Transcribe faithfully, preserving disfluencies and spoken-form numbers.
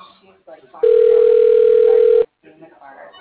she's like talking to him and the guy's like in the car.